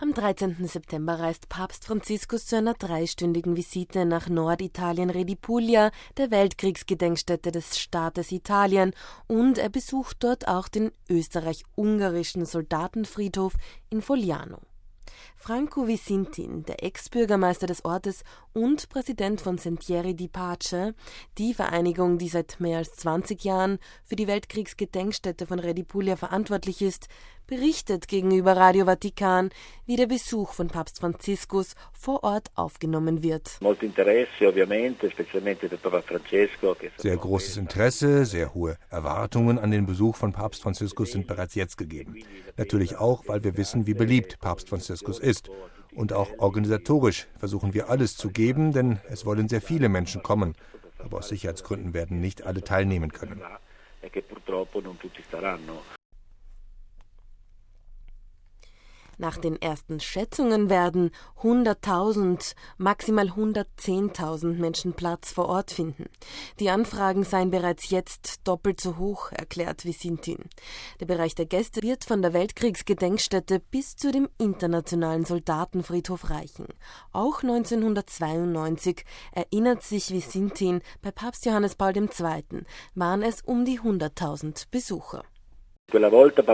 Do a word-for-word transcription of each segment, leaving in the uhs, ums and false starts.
Am dreizehnten September reist Papst Franziskus zu einer dreistündigen Visite nach Norditalien Redi Puglia, der Weltkriegsgedenkstätte des Staates Italien, und er besucht dort auch den österreich-ungarischen Soldatenfriedhof in Fogliano. Franco Visintin, der Ex-Bürgermeister des Ortes und Präsident von Sentieri di Pace, die Vereinigung, die seit mehr als zwanzig Jahren für die Weltkriegsgedenkstätte von Redi Puglia verantwortlich ist, berichtet gegenüber Radio Vatikan, wie der Besuch von Papst Franziskus vor Ort aufgenommen wird. Sehr großes Interesse, sehr hohe Erwartungen an den Besuch von Papst Franziskus sind bereits jetzt gegeben. Natürlich auch, weil wir wissen, wie beliebt Papst Franziskus ist. Und auch organisatorisch versuchen wir alles zu geben, denn es wollen sehr viele Menschen kommen. Aber aus Sicherheitsgründen werden nicht alle teilnehmen können. Nach den ersten Schätzungen werden hunderttausend, maximal hundertzehntausend Menschen Platz vor Ort finden. Die Anfragen seien bereits jetzt doppelt so hoch, erklärt Visintin. Der Bereich der Gäste wird von der Weltkriegsgedenkstätte bis zu dem internationalen Soldatenfriedhof reichen. Auch neunzehnhundertzweiundneunzig, erinnert sich Visintin, bei Papst Johannes Paul der Zweite waren es um die hunderttausend Besucher. Papa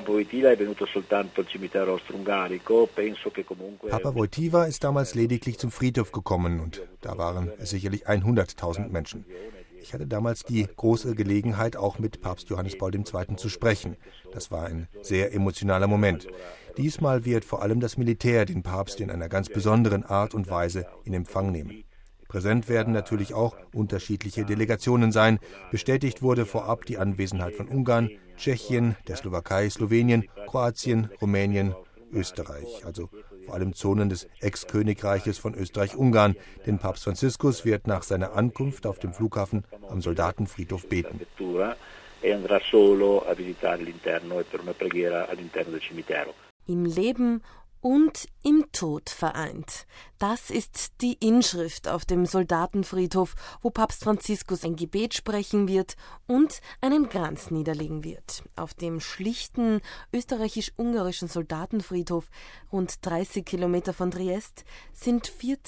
Wojtyła ist damals lediglich zum Friedhof gekommen und da waren es sicherlich hunderttausend Menschen. Ich hatte damals die große Gelegenheit, auch mit Papst Johannes Paul der Zweite zu sprechen. Das war ein sehr emotionaler Moment. Diesmal wird vor allem das Militär den Papst in einer ganz besonderen Art und Weise in Empfang nehmen. Präsent werden natürlich auch unterschiedliche Delegationen sein. Bestätigt wurde vorab die Anwesenheit von Ungarn, Tschechien, der Slowakei, Slowenien, Kroatien, Rumänien, Österreich, also vor allem Zonen des Ex-Königreiches von Österreich-Ungarn, denn Papst Franziskus wird nach seiner Ankunft auf dem Flughafen am Soldatenfriedhof beten. Im Leben und im Tod vereint. Das ist die Inschrift auf dem Soldatenfriedhof, wo Papst Franziskus ein Gebet sprechen wird und einen Kranz niederlegen wird. Auf dem schlichten österreichisch-ungarischen Soldatenfriedhof, rund dreißig Kilometer von Triest, sind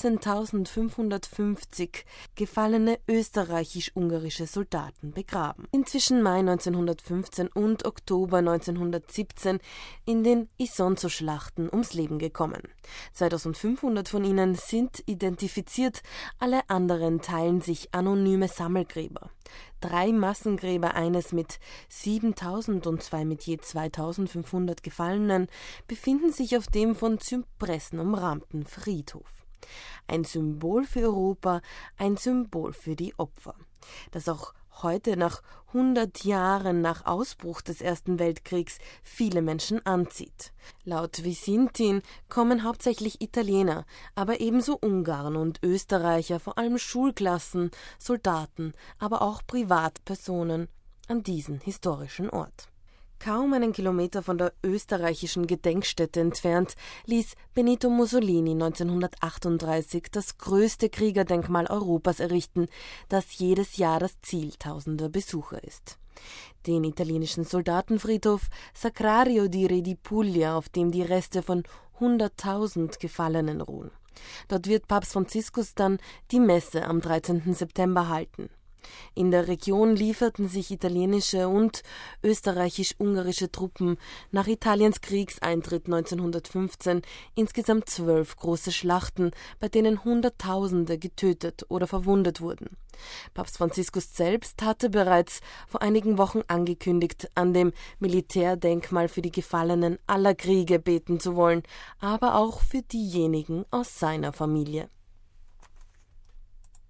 vierzehntausendfünfhundertfünfzig gefallene österreichisch-ungarische Soldaten begraben. Inzwischen Mai neunzehnhundertfünfzehn und Oktober neunzehnhundertsiebzehn in den Isonzo-Schlachten ums Leben gekommen. zweitausendfünfhundert von ihnen sind identifiziert, alle anderen teilen sich anonyme Sammelgräber. Drei Massengräber, eines mit siebentausend und zwei mit je zweitausendfünfhundert Gefallenen, befinden sich auf dem von Zypressen umrahmten Friedhof. Ein Symbol für Europa, ein Symbol für die Opfer, das auch heute nach hundert Jahren nach Ausbruch des Ersten Weltkriegs viele Menschen anzieht. Laut Visintin kommen hauptsächlich Italiener, aber ebenso Ungarn und Österreicher, vor allem Schulklassen, Soldaten, aber auch Privatpersonen an diesen historischen Ort. Kaum einen Kilometer von der österreichischen Gedenkstätte entfernt ließ Benito Mussolini neunzehnhundertachtunddreißig das größte Kriegerdenkmal Europas errichten, das jedes Jahr das Ziel tausender Besucher ist. Den italienischen Soldatenfriedhof Sacrario di Redi Puglia, auf dem die Reste von hunderttausend Gefallenen ruhen. Dort wird Papst Franziskus dann die Messe am dreizehnten September halten. In der Region lieferten sich italienische und österreichisch-ungarische Truppen nach Italiens Kriegseintritt neunzehnhundertfünfzehn insgesamt zwölf große Schlachten, bei denen Hunderttausende getötet oder verwundet wurden. Papst Franziskus selbst hatte bereits vor einigen Wochen angekündigt, an dem Militärdenkmal für die Gefallenen aller Kriege beten zu wollen, aber auch für diejenigen aus seiner Familie.